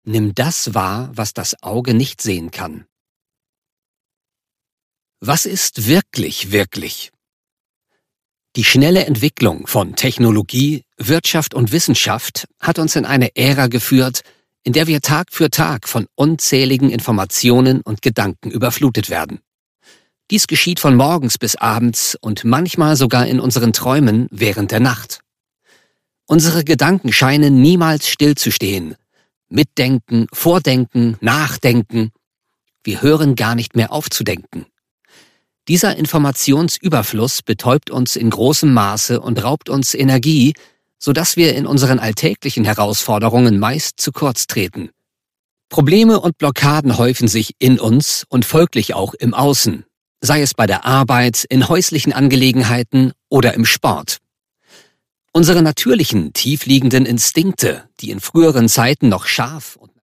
Nimm das wahr, was das Auge nicht sehen kann. Was ist wirklich, wirklich? Die schnelle Entwicklung von Technologie, Wirtschaft und Wissenschaft hat uns in eine Ära geführt, in der wir Tag für Tag von unzähligen Informationen und Gedanken überflutet werden. Dies geschieht von morgens bis abends und manchmal sogar in unseren Träumen während der Nacht. Unsere Gedanken scheinen niemals stillzustehen. Mitdenken, vordenken, nachdenken. Wir hören gar nicht mehr auf zu denken. Dieser Informationsüberfluss betäubt uns in großem Maße und raubt uns Energie, sodass wir in unseren alltäglichen Herausforderungen meist zu kurz treten. Probleme und Blockaden häufen sich in uns und folglich auch im Außen, sei es bei der Arbeit, in häuslichen Angelegenheiten oder im Sport. Unsere natürlichen, tiefliegenden Instinkte, die in früheren Zeiten noch scharf und